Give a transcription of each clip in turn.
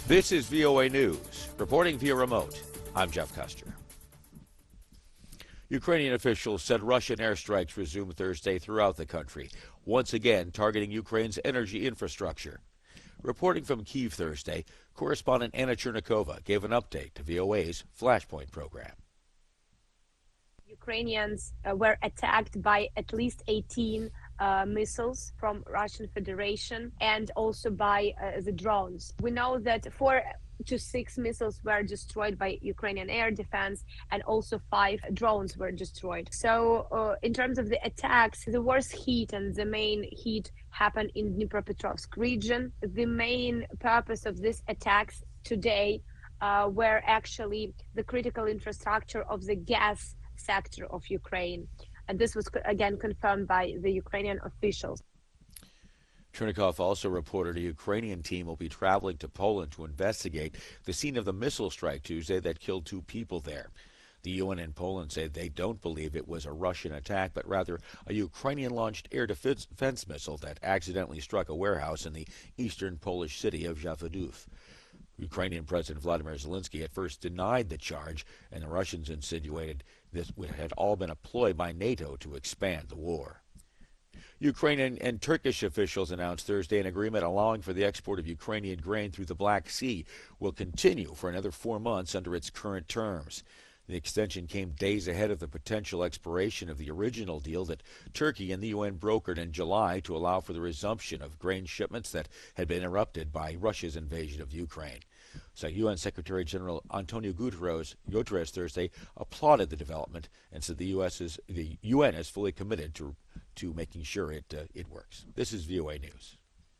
This is VOA News. Reporting via remote, I'm Jeff Custer. Ukrainian officials said Russian airstrikes resumed Thursday throughout the country, once again targeting Ukraine's energy infrastructure. Reporting from Kyiv Thursday, correspondent Anna Chernikova gave an update to VOA's Flashpoint program. Ukrainians were attacked by at least 18 missiles from Russian Federation and also by the drones. We know that 4 to 6 missiles were destroyed by Ukrainian air defense, and also 5 drones were destroyed. So in terms of the attacks, the worst heat and the main heat happened in Dnipropetrovsk region. The main purpose of these attacks today were actually the critical infrastructure of the gas sector of Ukraine. And this was again confirmed by the Ukrainian officials. Chernikov also reported a Ukrainian team will be traveling to Poland to investigate the scene of the missile strike Tuesday that killed 2 people there. The UN and Poland say they don't believe it was a Russian attack, but rather a Ukrainian-launched air defense missile that accidentally struck a warehouse in the eastern Polish city of Javodów. Ukrainian President Vladimir Zelensky at first denied the charge, and the Russians insinuated this had all been a ploy by NATO to expand the war. Ukrainian and Turkish officials announced Thursday an agreement allowing for the export of Ukrainian grain through the Black Sea will continue for another 4 months under its current terms. The extension came days ahead of the potential expiration of the original deal that Turkey and the UN brokered in July to allow for the resumption of grain shipments that had been interrupted by Russia's invasion of Ukraine. So UN Secretary General Antonio Guterres Thursday applauded the development and said the UN is fully committed to making sure it works. This is VOA News.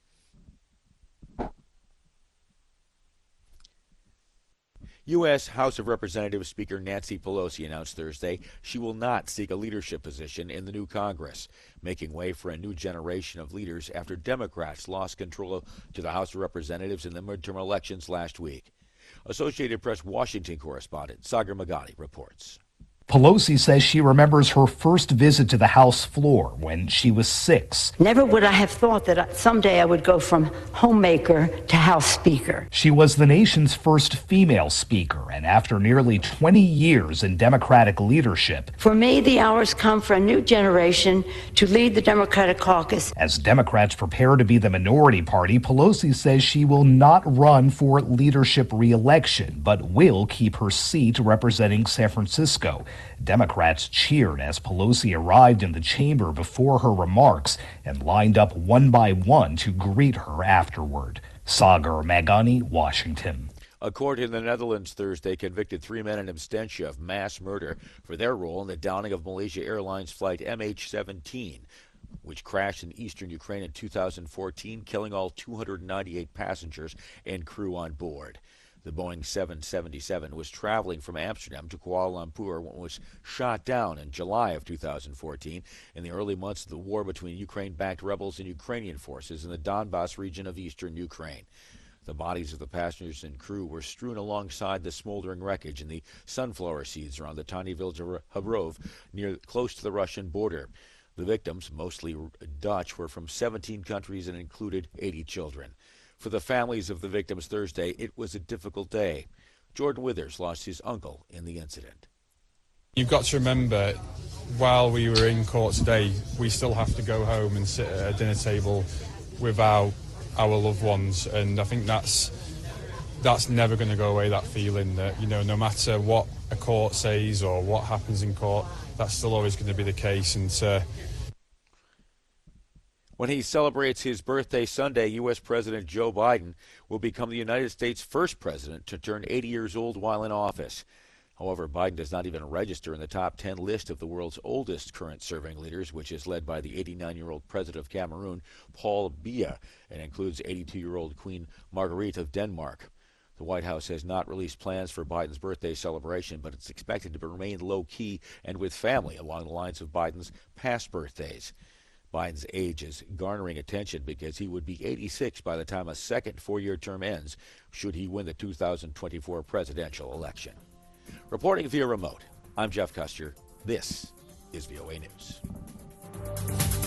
U.S. House of Representatives Speaker Nancy Pelosi announced Thursday she will not seek a leadership position in the new Congress, making way for a new generation of leaders after Democrats lost control to the House of Representatives in the midterm elections last week. Associated Press Washington correspondent Sagar Meghani reports. Pelosi says she remembers her first visit to the House floor when she was 6. Never would I have thought that someday I would go from homemaker to House Speaker. She was the nation's first female speaker, and after nearly 20 years in Democratic leadership, for me, the hour's come for a new generation to lead the Democratic caucus. As Democrats prepare to be the minority party, Pelosi says she will not run for leadership re-election, but will keep her seat representing San Francisco. Democrats cheered as Pelosi arrived in the chamber before her remarks and lined up one by one to greet her afterward. Sagar Meghani, Washington. A court in the Netherlands Thursday convicted 3 men in absentia of mass murder for their role in the downing of Malaysia Airlines flight MH17, which crashed in eastern Ukraine in 2014, killing all 298 passengers and crew on board. The Boeing 777 was traveling from Amsterdam to Kuala Lumpur when it was shot down in July of 2014 in the early months of the war between Ukraine-backed rebels and Ukrainian forces in the Donbas region of eastern Ukraine. The bodies of the passengers and crew were strewn alongside the smoldering wreckage in the sunflower seeds around the tiny village of Habrov, close to the Russian border. The victims, mostly Dutch, were from 17 countries and included 80 children. For the families of the victims Thursday, it was a difficult day. Jordan Withers lost his uncle in the incident. You've got to remember, while we were in court today, we still have to go home and sit at a dinner table without our loved ones, and I think that's never going to go away, that feeling that, no matter what a court says or what happens in court, that's still always going to be the case. And when he celebrates his birthday Sunday, U.S. President Joe Biden will become the United States' first president to turn 80 years old while in office. However, Biden does not even register in the top 10 list of the world's oldest current serving leaders, which is led by the 89-year-old president of Cameroon, Paul Biya, and includes 82-year-old Queen Marguerite of Denmark. The White House has not released plans for Biden's birthday celebration, but it's expected to remain low-key and with family along the lines of Biden's past birthdays. Biden's age is garnering attention because he would be 86 by the time a second 4-year term ends, should he win the 2024 presidential election. Reporting via remote, I'm Jeff Custer. This is VOA News.